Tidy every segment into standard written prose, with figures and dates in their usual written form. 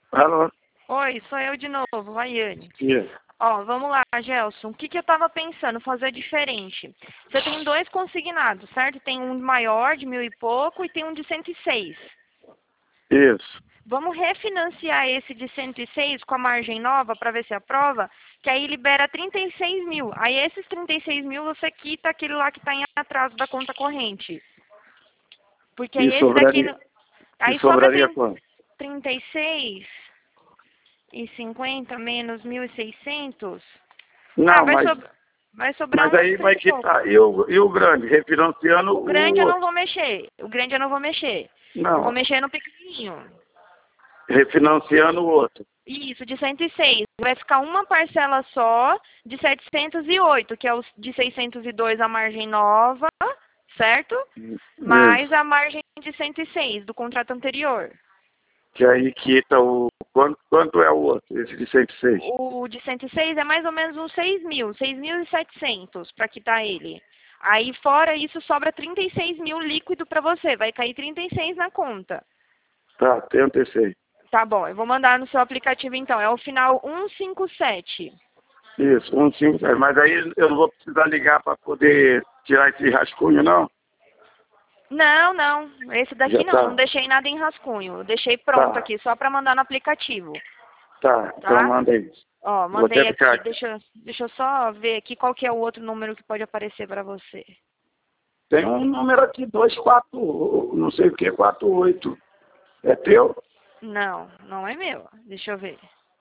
Alô? Oi, sou eu de novo, Laiane. Isso. Ó, vamos lá, Gelson. O que eu tava pensando fazer diferente? Você tem dois consignados, certo? Tem um maior, de 1.000 e pouco, e tem um de 106. Isso. Vamos refinanciar esse de 106 com a margem nova para ver se aprova, que aí libera 36 mil. Aí esses 36 mil você quita aquele lá que está em atraso da conta corrente. Porque aí E esse daqui... sobraria, e Aí sobra sobraria quanto? 36 e 50 menos 1.600. Ah, Não, vai sobrar mas uns aí 100 vai e pouco. quitar. E o grande? Refinanciando O o grande eu não outro. vou mexer. O grande eu não vou mexer. Eu vou Não, mexer no pequenininho. refinanciando o outro. Isso, de 106. Vai ficar uma parcela só de 708, que é o de 602 a margem nova, certo? Mais Isso. a margem de 106 do contrato anterior. Que aí quita o... Quanto é o outro? Esse de 106? O de 106 é mais ou menos uns 6 mil, 6.700 para quitar ele. Aí fora isso sobra 36 mil líquido para você, vai cair 36 na conta. Tá, 36. Tá bom, eu vou mandar no seu aplicativo então, é o final 157. Isso, 157. Mas aí eu não vou precisar ligar para poder tirar esse rascunho, não? Não, não, esse Já daqui não, não tá. deixei nada em rascunho, eu deixei pronto Tá, aqui, só para mandar no aplicativo, tá. Então tá? manda aí. Ó, Vou até mandei ficar aqui, aqui. deixa eu só ver aqui qual que é o outro número que pode aparecer para você. Tem um número aqui, 24, não sei o que, 48. É teu? Não, não é meu, deixa eu ver.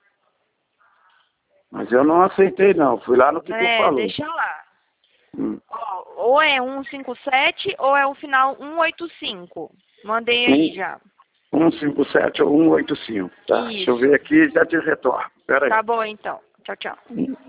Mas eu não aceitei, não. Fui lá no que tu É, falou. deixa lá. Hum. Ó, ou é 157 ou é o final 185. Mandei aí já. 157 ou 185. Tá, deixa eu ver Isso. aqui e já te retorno. Pera aí. Tá bom então. Tchau, tchau.